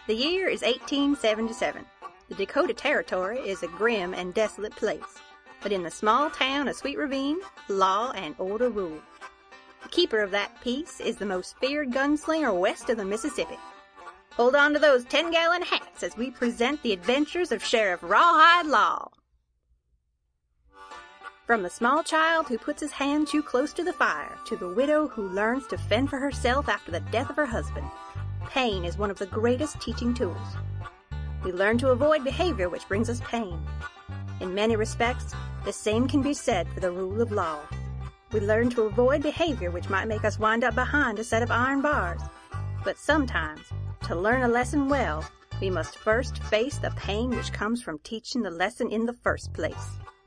The year is 1877. The Dakota Territory is a grim and desolate place, but in the small town of Sweet Ravine, law and order rule. The keeper of that peace is the most feared gunslinger west of the Mississippi. Hold on to those 10-gallon hats as we present the adventures of Sheriff Rawhide Law. From the small child who puts his hand too close to the fire to the widow who learns to fend for herself after the death of her husband, pain is one of the greatest teaching tools. We learn to avoid behavior which brings us pain. In many respects, the same can be said for the rule of law. We learn to avoid behavior which might make us wind up behind a set of iron bars. But sometimes, to learn a lesson well, we must first face the pain which comes from teaching the lesson in the first place.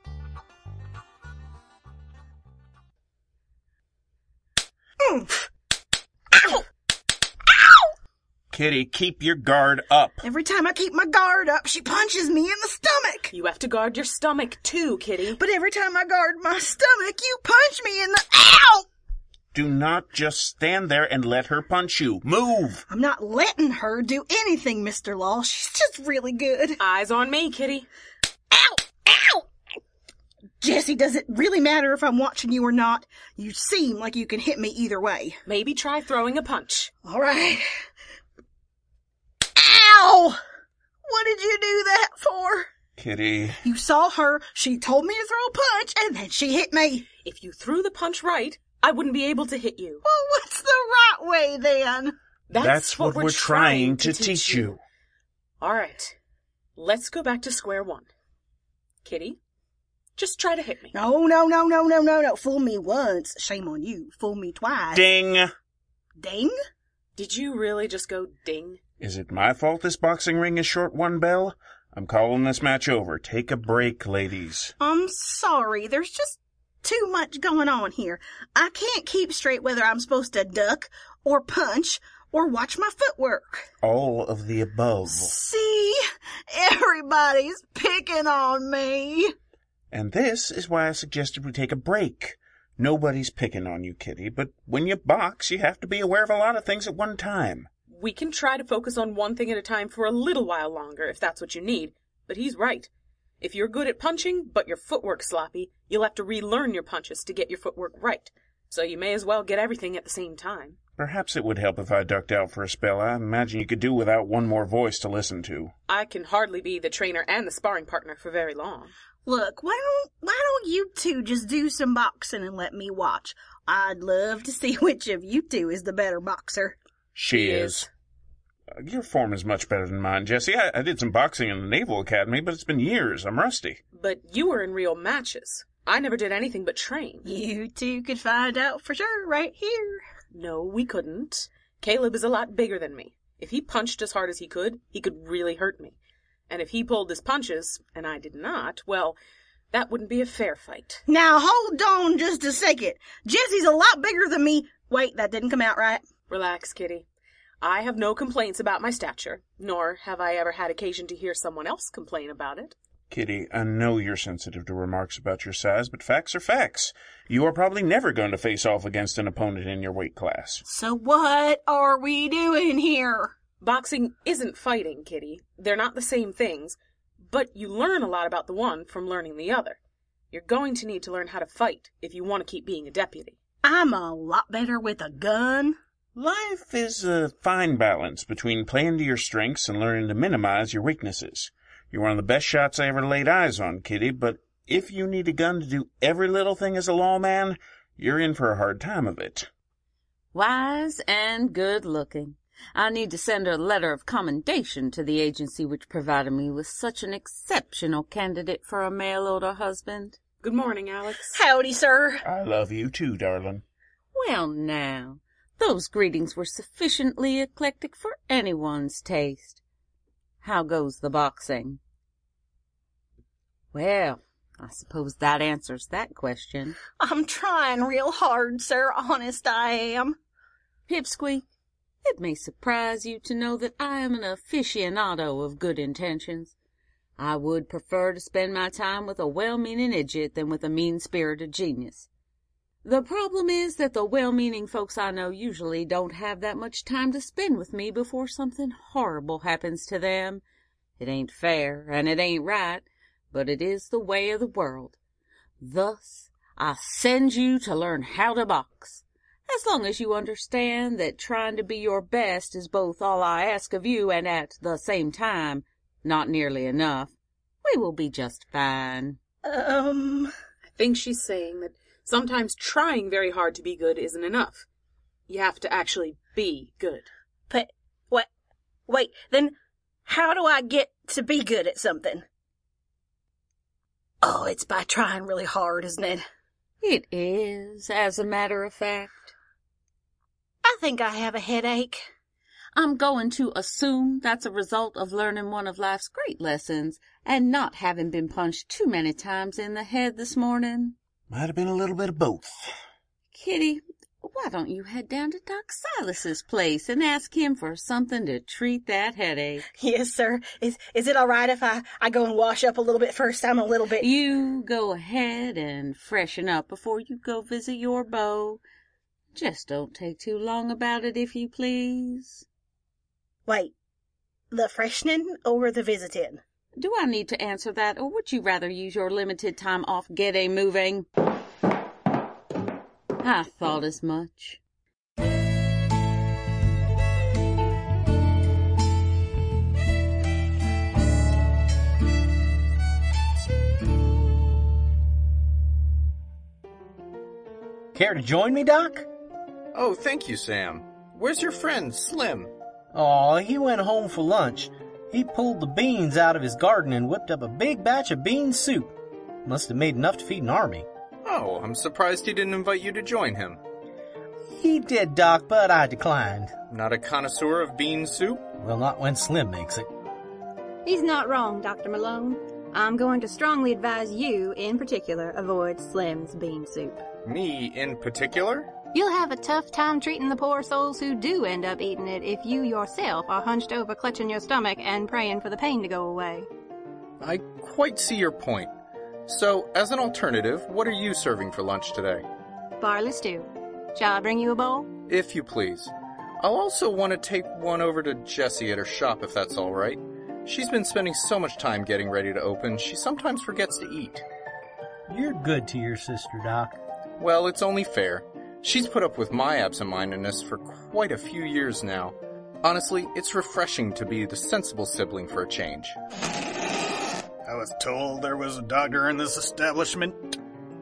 Oof. Ow! Ow! Kitty, keep your guard up. Every time I keep my guard up, she punches me in the stomach. You have to guard your stomach too, Kitty. But every time I guard my stomach, you punch me in the... Ow! Do not just stand there and let her punch you. Move! I'm not letting her do anything, Mr. Law. She's just really good. Eyes on me, Kitty. Ow! Ow! Jessie, does it really matter if I'm watching you or not? You seem like you can hit me either way. Maybe try throwing a punch. All right. Ow! What did you do that for? Kitty. You saw her, she told me to throw a punch, and then she hit me. If you threw the punch right, I wouldn't be able to hit you. Well, what's the right way, then? That's what we're trying to teach you. All right. Let's go back to square one. Kitty, just try to hit me. No. Fool me once. Shame on you. Fool me twice. Ding! Ding? Did you really just go ding? Is it my fault this boxing ring is short one bell? I'm calling this match over. Take a break, ladies. I'm sorry. There's just too much going on here. I can't keep straight whether I'm supposed to duck or punch or watch my footwork. All of the above. See? Everybody's picking on me. And this is why I suggested we take a break. Nobody's picking on you, Kitty, but when you box, you have to be aware of a lot of things at one time. We can try to focus on one thing at a time for a little while longer, if that's what you need. But he's right. If you're good at punching, but your footwork's sloppy, you'll have to relearn your punches to get your footwork right. So you may as well get everything at the same time. Perhaps it would help if I ducked out for a spell. I imagine you could do without one more voice to listen to. I can hardly be the trainer and the sparring partner for very long. Look, why don't you two just do some boxing and let me watch? I'd love to see which of you two is the better boxer. She is. Your form is much better than mine, Jessie. I did some boxing in the Naval Academy, but it's been years. I'm rusty. But you were in real matches. I never did anything but train. You two could find out for sure right here. No, we couldn't. Caleb is a lot bigger than me. If he punched as hard as he could really hurt me. And if he pulled his punches, and I did not, well, that wouldn't be a fair fight. Now, hold on just a second. Jessie's a lot bigger than me. Wait, that didn't come out right. Relax, Kitty. I have no complaints about my stature, nor have I ever had occasion to hear someone else complain about it. Kitty, I know you're sensitive to remarks about your size, but facts are facts. You are probably never going to face off against an opponent in your weight class. So what are we doing here? Boxing isn't fighting, Kitty. They're not the same things, but you learn a lot about the one from learning the other. You're going to need to learn how to fight if you want to keep being a deputy. I'm a lot better with a gun. Life is a fine balance between playing to your strengths and learning to minimize your weaknesses. You're one of the best shots I ever laid eyes on, Kitty, but if you need a gun to do every little thing as a lawman, you're in for a hard time of it. Wise and good-looking. I need to send a letter of commendation to the agency which provided me with such an exceptional candidate for a mail-order husband. Good morning, Alex. Howdy, sir. I love you too, darling. Well, now, those greetings were sufficiently eclectic for anyone's taste. How goes the boxing? Well, I suppose that answers that question. I'm trying real hard, sir. Honest I am. Pipsqueak, it may surprise you to know that I am an aficionado of good intentions. I would prefer to spend my time with a well-meaning idiot than with a mean-spirited genius. The problem is that the well-meaning folks I know usually don't have that much time to spend with me before something horrible happens to them. It ain't fair, and it ain't right, but it is the way of the world. Thus, I send you to learn how to box. As long as you understand that trying to be your best is both all I ask of you and at the same time not nearly enough, we will be just fine. I think she's saying that sometimes trying very hard to be good isn't enough. You have to actually be good. But, wait, then how do I get to be good at something? Oh, it's by trying really hard, isn't it? It is, as a matter of fact. I think I have a headache. I'm going to assume that's a result of learning one of life's great lessons and not having been punched too many times in the head this morning. Might have been a little bit of both. Kitty, why don't you head down to Doc Silas's place and ask him for something to treat that headache? Yes, sir. Is it all right if I go and wash up a little bit first? I'm a little bit... You go ahead and freshen up before you go visit your beau. Just don't take too long about it, if you please. Wait, the freshening or the visiting? Do I need to answer that, or would you rather use your limited time off getting moving? I thought as much. Care to join me, Doc? Oh, thank you, Sam. Where's your friend, Slim? Aw, he went home for lunch. He pulled the beans out of his garden and whipped up a big batch of bean soup. Must have made enough to feed an army. Oh, I'm surprised he didn't invite you to join him. He did, Doc, but I declined. Not a connoisseur of bean soup? Well, not when Slim makes it. He's not wrong, Dr. Malone. I'm going to strongly advise you, in particular, avoid Slim's bean soup. Me in particular? You'll have a tough time treating the poor souls who do end up eating it if you yourself are hunched over clutching your stomach and praying for the pain to go away. I quite see your point. So, as an alternative, what are you serving for lunch today? Barley stew. Shall I bring you a bowl? If you please. I'll also want to take one over to Jessie at her shop if that's all right. She's been spending so much time getting ready to open, she sometimes forgets to eat. You're good to your sister, Doc. Well, it's only fair. She's put up with my absent-mindedness for quite a few years now. Honestly, it's refreshing to be the sensible sibling for a change. I was told there was a doctor in this establishment.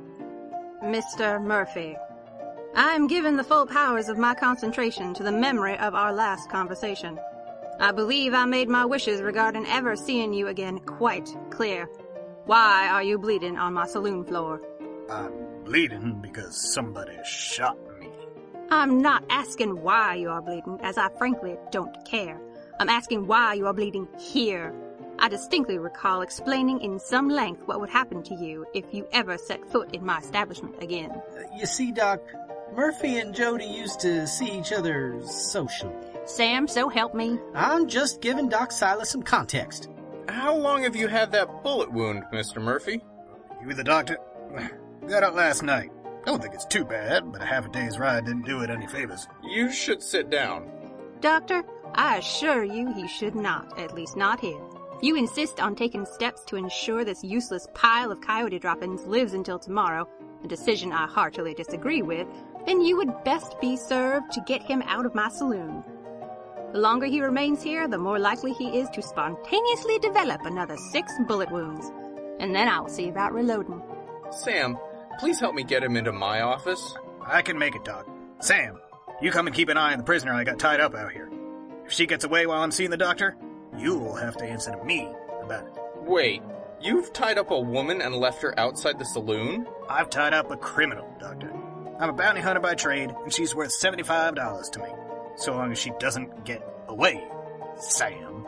Mr. Murphy, I am giving the full powers of my concentration to the memory of our last conversation. I believe I made my wishes regarding ever seeing you again quite clear. Why are you bleeding on my saloon floor? I'm bleeding because somebody shot me. I'm not asking why you are bleeding, as I frankly don't care. I'm asking why you are bleeding here. I distinctly recall explaining in some length what would happen to you if you ever set foot in my establishment again. You see, Doc, Murphy and Jody used to see each other socially. Sam, so help me. I'm just giving Doc Silas some context. How long have you had that bullet wound, Mr. Murphy? You the doctor? Got out last night. Don't think it's too bad, but a half a day's ride didn't do it any favors. You should sit down. Doctor, I assure you he should not, at least not here. If you insist on taking steps to ensure this useless pile of coyote droppings lives until tomorrow, a decision I heartily disagree with, then you would best be served to get him out of my saloon. The longer he remains here, the more likely he is to spontaneously develop another 6 bullet wounds. And then I'll see about reloading. Sam, please help me get him into my office. I can make it, Doc. Sam, you come and keep an eye on the prisoner I got tied up out here. If she gets away while I'm seeing the doctor, you'll have to answer to me about it. Wait, you've tied up a woman and left her outside the saloon? I've tied up a criminal, Doctor. I'm a bounty hunter by trade, and she's worth $75 to me. So long as she doesn't get away, Sam.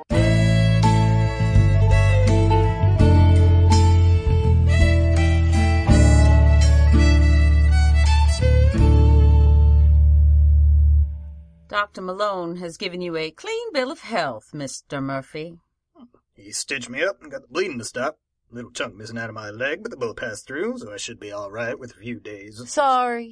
Dr. Malone has given you a clean bill of health, Mr. Murphy. He stitched me up and got the bleeding to stop. Little chunk missing out of my leg, but the bullet passed through, so I should be all right with a few days. Sorry.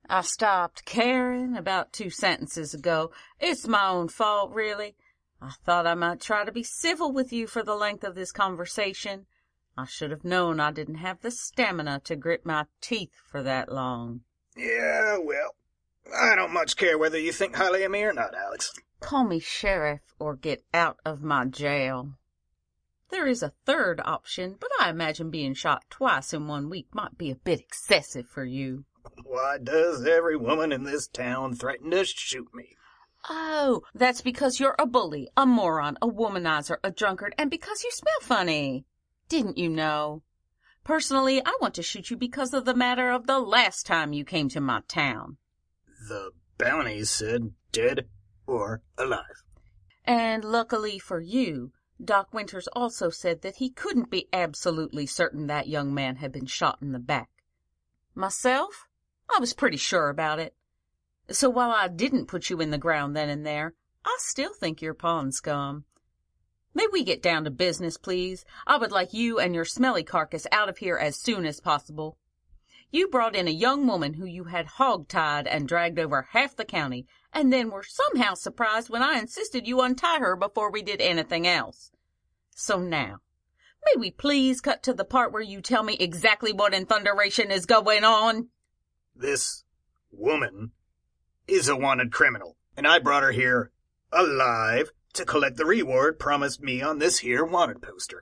I stopped caring about 2 sentences ago. It's my own fault, really. I thought I might try to be civil with you for the length of this conversation. I should have known I didn't have the stamina to grit my teeth for that long. Yeah, well, I don't much care whether you think highly of me or not, Alex. Call me sheriff or get out of my jail. There is a third option, but I imagine being shot twice in 1 week might be a bit excessive for you. Why does every woman in this town threaten to shoot me? Oh, that's because you're a bully, a moron, a womanizer, a drunkard, and because you smell funny. Didn't you know? Personally, I want to shoot you because of the matter of the last time you came to my town. The bounties said dead or alive. And luckily for you, Doc Winters also said that he couldn't be absolutely certain that young man had been shot in the back. Myself, I was pretty sure about it. So while I didn't put you in the ground then and there, I still think you're pond scum. May we get down to business, please? I would like you and your smelly carcass out of here as soon as possible. You brought in a young woman who you had hog-tied and dragged over half the county, and then were somehow surprised when I insisted you untie her before we did anything else. So now, may we please cut to the part where you tell me exactly what in thunderation is going on? This woman is a wanted criminal, and I brought her here alive to collect the reward promised me on this here wanted poster.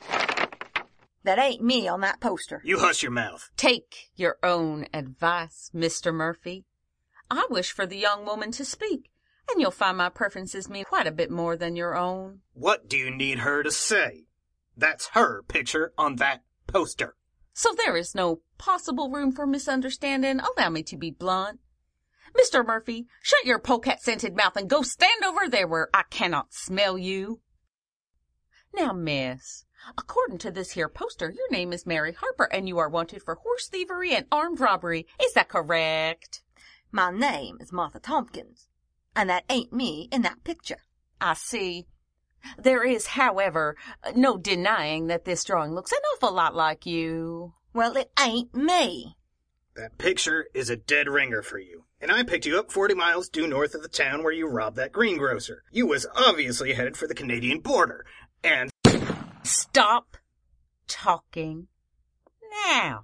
That ain't me on that poster. You hush your mouth. Take your own advice, Mr. Murphy. I wish for the young woman to speak, and you'll find my preferences mean quite a bit more than your own. What do you need her to say? That's her picture on that poster. So there is no possible room for misunderstanding. Allow me to be blunt. Mr. Murphy, shut your polecat-scented mouth and go stand over there where I cannot smell you. Now, miss, according to this here poster, your name is Mary Harper, and you are wanted for horse thievery and armed robbery. Is that correct? My name is Martha Tompkins, and that ain't me in that picture. I see. There is, however, no denying that this drawing looks an awful lot like you. Well, it ain't me. That picture is a dead ringer for you, and I picked you up 40 miles due north of the town where you robbed that greengrocer. You was obviously headed for the Canadian border, and... Stop talking now.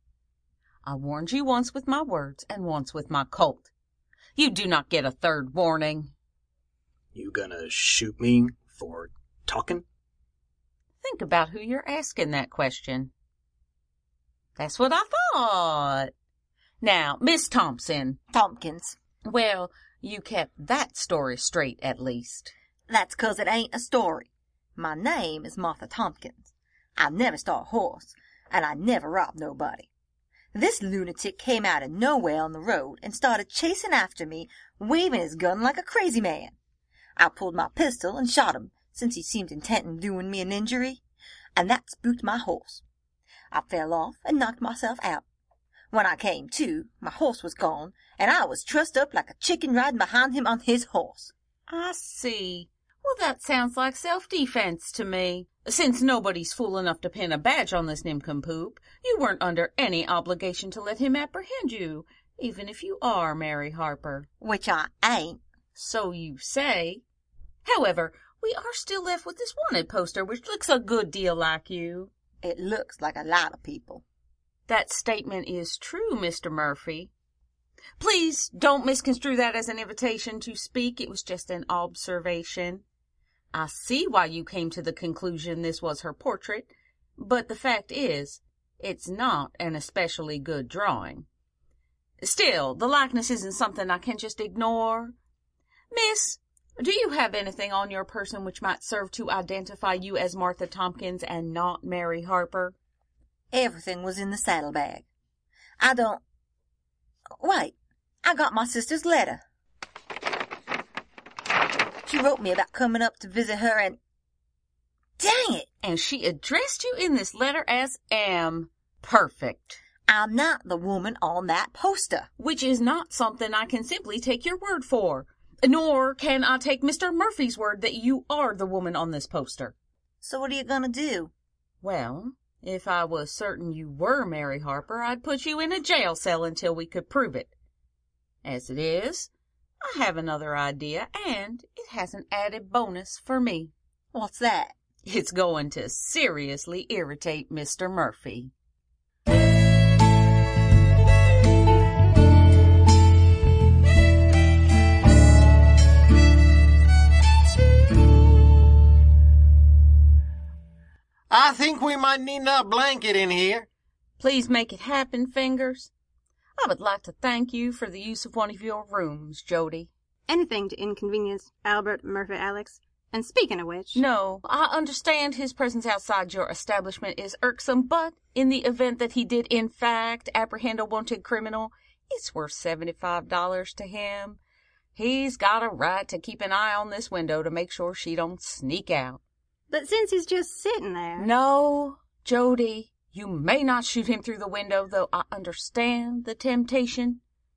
I warned you once with my words and once with my Colt. You do not get a third warning. You gonna shoot me for talking? Think about who you're asking that question. That's what I thought. Now, Miss Thompson. Tompkins. Well, you kept that story straight at least. That's 'cause it ain't a story. My name is Martha Tompkins. I never stole a horse, and I never robbed nobody. This lunatic came out of nowhere on the road and started chasing after me, waving his gun like a crazy man. I pulled my pistol and shot him, since he seemed intent on doing me an injury, and that spooked my horse. I fell off and knocked myself out. When I came to, my horse was gone, and I was trussed up like a chicken riding behind him on his horse. I see. Well, that sounds like self-defense to me. Since nobody's fool enough to pin a badge on this nincompoop, you weren't under any obligation to let him apprehend you, even if you are Mary Harper. Which I ain't. So you say. However, we are still left with this wanted poster, which looks a good deal like you. It looks like a lot of people. That statement is true, Mr. Murphy. Please don't misconstrue that as an invitation to speak. It was just an observation. I see why you came to the conclusion this was her portrait, but the fact is, it's not an especially good drawing. Still, the likeness isn't something I can just ignore. Miss, do you have anything on your person which might serve to identify you as Martha Tompkins and not Mary Harper? Everything was in the saddlebag. Wait, I got my sister's letter. She wrote me about coming up to visit her and... Dang it! And she addressed you in this letter as M. Perfect. I'm not the woman on that poster. Which is not something I can simply take your word for. Nor can I take Mr. Murphy's word that you are the woman on this poster. So what are you gonna do? Well, if I was certain you were Mary Harper, I'd put you in a jail cell until we could prove it. As it is, I have another idea, and it has an added bonus for me. What's that? It's going to seriously irritate Mr. Murphy. I think we might need a blanket in here. Please make it happen, Fingers. I would like to thank you for the use of one of your rooms, Jody. Anything to inconvenience Albert Murphy, Alex. And speaking of which... No, I understand his presence outside your establishment is irksome, but in the event that he did in fact apprehend a wanted criminal, it's worth $75 to him. He's got a right to keep an eye on this window to make sure she don't sneak out. But since he's just sitting there... No, Jody, you may not shoot him through the window, though I understand the temptation.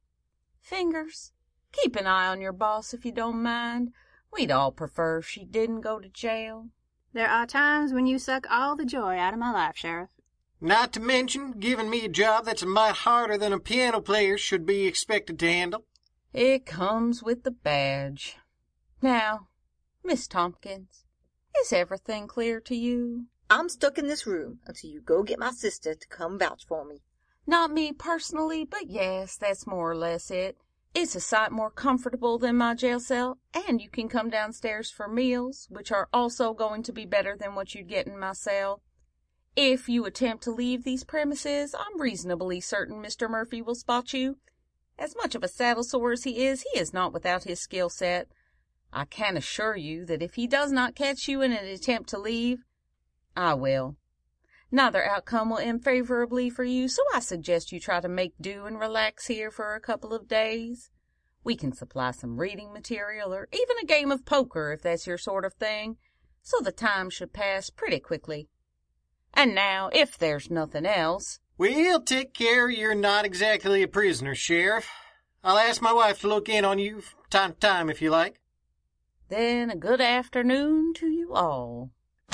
Fingers, keep an eye on your boss if you don't mind. We'd all prefer if she didn't go to jail. There are times when you suck all the joy out of my life, Sheriff. Not to mention giving me a job that's a mite harder than a piano player should be expected to handle. It comes with the badge. Now, Miss Tompkins, is everything clear to you? I'm stuck in this room until you go get my sister to come vouch for me. Not me personally, but yes, that's more or less it. It's a sight more comfortable than my jail cell, and you can come downstairs for meals, which are also going to be better than what you'd get in my cell. If you attempt to leave these premises, I'm reasonably certain Mr. Murphy will spot you. As much of a saddle sore as he is not without his skill set. I can assure you that if he does not catch you in an attempt to leave, I will. Neither outcome will end favorably for you, so I suggest you try to make do and relax here for a couple of days. We can supply some reading material or even a game of poker if that's your sort of thing, so the time should pass pretty quickly. And now, if there's nothing else... We'll take care you're not exactly a prisoner, Sheriff. I'll ask my wife to look in on you from time to time if you like. Then a good afternoon to you all.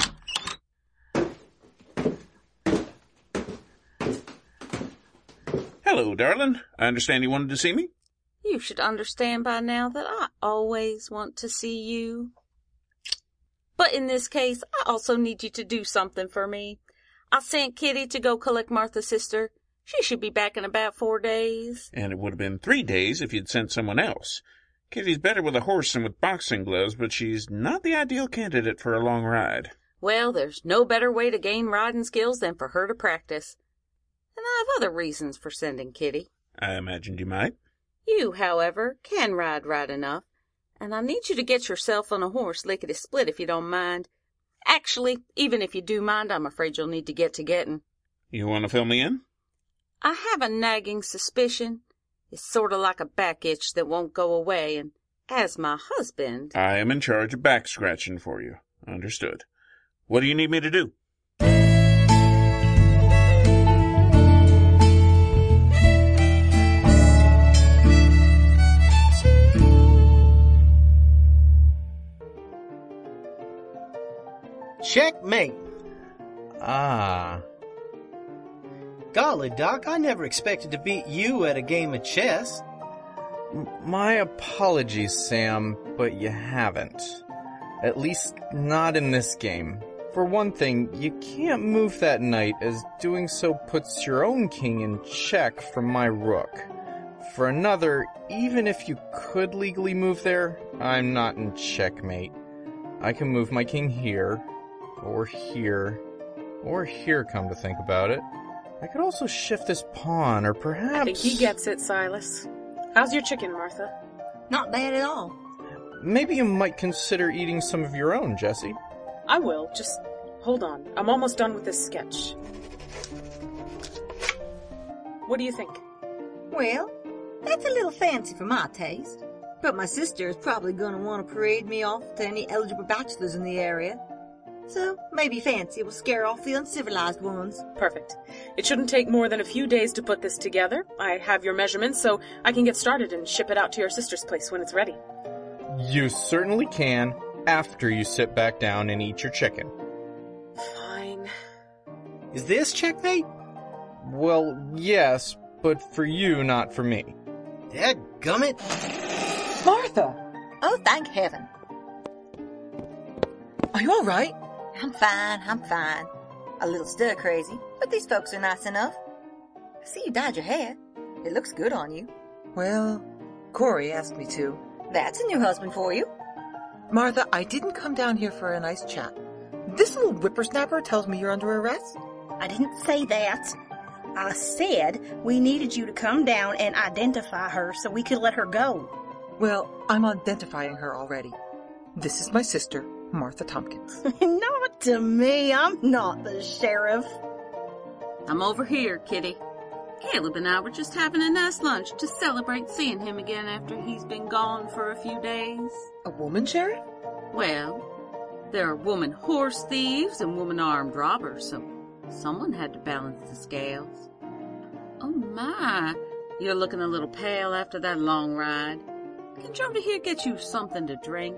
Hello, darling. I understand you wanted to see me? You should understand by now that I always want to see you. But in this case, I also need you to do something for me. I sent Kitty to go collect Martha's sister. She should be back in about 4 days. And it would have been 3 days if you'd sent someone else. Kitty's better with a horse than with boxing gloves, but she's not the ideal candidate for a long ride. Well, there's no better way to gain riding skills than for her to practice. And I have other reasons for sending Kitty. I imagined you might. You, however, can ride right enough, and I need you to get yourself on a horse lickety-split if you don't mind. Actually, even if you do mind, I'm afraid you'll need to get to getting. You want to fill me in? I have a nagging suspicion. It's sort of like a back itch that won't go away, and as my husband... I am in charge of back scratching for you. Understood. What do you need me to do? Checkmate. Ah. Golly, Doc, I never expected to beat you at a game of chess. My apologies, Sam, but you haven't. At least not in this game. For one thing, you can't move that knight, as doing so puts your own king in check from my rook. For another, even if you could legally move there, I'm not in checkmate. I can move my king here, or here, or here, come to think about it. I could also shift this pawn, or perhaps... I think he gets it, Silas. How's your chicken, Martha? Not bad at all. Maybe you might consider eating some of your own, Jessie. I will. Just hold on. I'm almost done with this sketch. What do you think? Well, that's a little fancy for my taste. But my sister is probably going to want to parade me off to any eligible bachelors in the area. So maybe fancy will scare off the uncivilized ones. Perfect. It shouldn't take more than a few days to put this together. I have your measurements, so I can get started and ship it out to your sister's place when it's ready. You certainly can, after you sit back down and eat your chicken. Fine. Is this checkmate? Well, yes, but for you, not for me. Dadgummit! Martha! Oh, thank heaven. Are you all right? I'm fine. A little stir crazy, but these folks are nice enough. I see you dyed your hair. It looks good on you. Well, Corey asked me to. That's a new husband for you. Martha, I didn't come down here for a nice chat. This little whippersnapper tells me you're under arrest? I didn't say that. I said we needed you to come down and identify her so we could let her go. Well, I'm identifying her already. This is my sister, Martha Tompkins. Not to me. I'm not the sheriff. I'm over here, Kitty. Caleb and I were just having a nice lunch to celebrate seeing him again after he's been gone for a few days. A woman, Sheriff? Well, there are woman horse thieves and woman armed robbers, so someone had to balance the scales. Oh my, you're looking a little pale after that long ride. Can Jody here get you something to drink?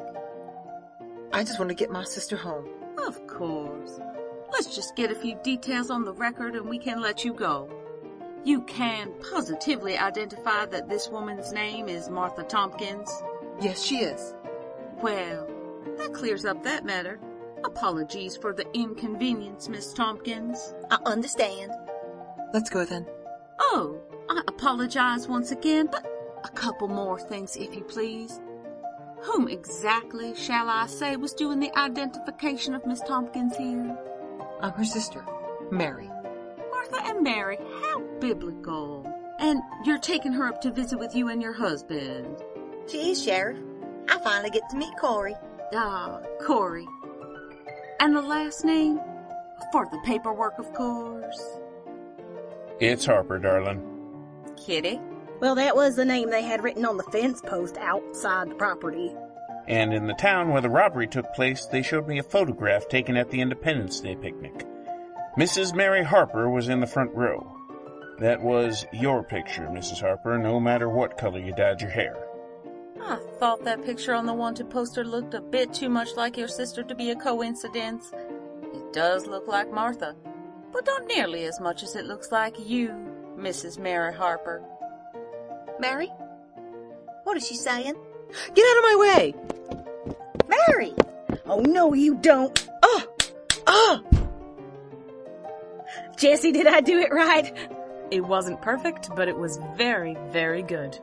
I just want to get my sister home. Of course. Let's just get a few details on the record and we can let you go. You can positively identify that this woman's name is Martha Tompkins? Yes, she is. Well, that clears up that matter. Apologies for the inconvenience, Miss Tompkins. I understand. Let's go then. Oh, I apologize once again, but a couple more things, if you please. Whom exactly, shall I say, was doing the identification of Miss Tompkins here? I'm her sister, Mary. Martha and Mary, how biblical. And you're taking her up to visit with you and your husband. She is, Sheriff. I finally get to meet Corey. Ah, Corey. And the last name? For the paperwork, of course. It's Harper, darling. Kitty? Well, that was the name they had written on the fence post outside the property. And in the town where the robbery took place, they showed me a photograph taken at the Independence Day picnic. Mrs. Mary Harper was in the front row. That was your picture, Mrs. Harper, no matter what color you dyed your hair. I thought that picture on the wanted poster looked a bit too much like your sister to be a coincidence. It does look like Martha, but not nearly as much as it looks like you, Mrs. Mary Harper. Mary? What is she saying? Get out of my way! Mary! Oh, no, you don't. Jesse, did I do it right? It wasn't perfect, but it was very, very good.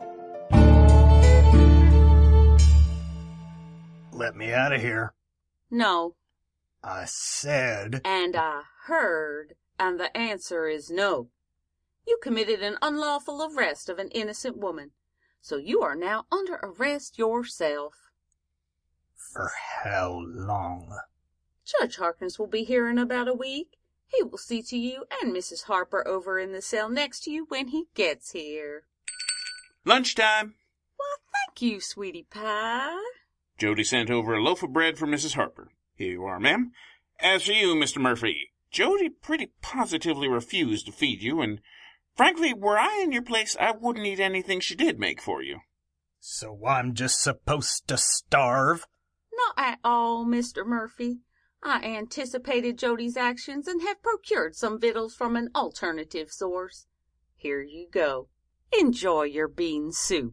Let me out of here. No. I said... And I heard, and the answer is no. You committed an unlawful arrest of an innocent woman, so you are now under arrest yourself. For how long? Judge Harkness will be here in about a week. He will see to you and Mrs. Harper over in the cell next to you when he gets here. Lunchtime. Well, thank you, sweetie pie. Jody sent over a loaf of bread for Mrs. Harper. Here you are, ma'am. As for you, Mr. Murphy, Jody pretty positively refused to feed you, and frankly, were I in your place, I wouldn't eat anything she did make for you. So I'm just supposed to starve? Not at all, Mr. Murphy. I anticipated Jody's actions and have procured some victuals from an alternative source. Here you go. Enjoy your bean soup.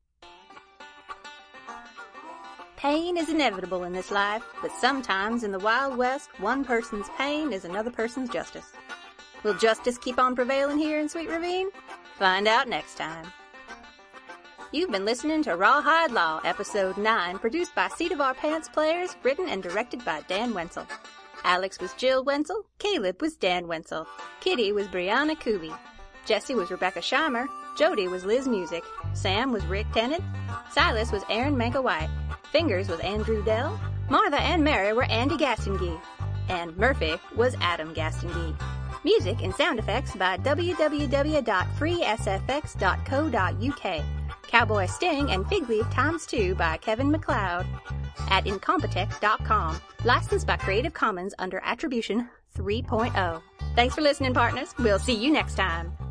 Pain is inevitable in this life, but sometimes in the Wild West, one person's pain is another person's justice. Will justice keep on prevailing here in Sweet Ravine? Find out next time. You've been listening to Rawhide Law, Episode 9, produced by Seat of Our Pants players, written and directed by Dan Wenzel. Alex was Jill Wenzel, Caleb was Dan Wenzel, Kitty was Brianna Kuby, Jessie was Rebecca Scheimer, Jody was Liz Music, Sam was Rick Tennant, Silas was Aaron Manka-White, Fingers was Andrew Dell, Martha and Mary were Andy Gastonguay, and Murphy was Adam Gastonguay. Music and sound effects by www.freesfx.co.uk. Cowboy Sting and Fig Leaf ×2 by Kevin MacLeod at Incompetech.com. Licensed by Creative Commons under Attribution 3.0. Thanks for listening, partners. We'll see you next time.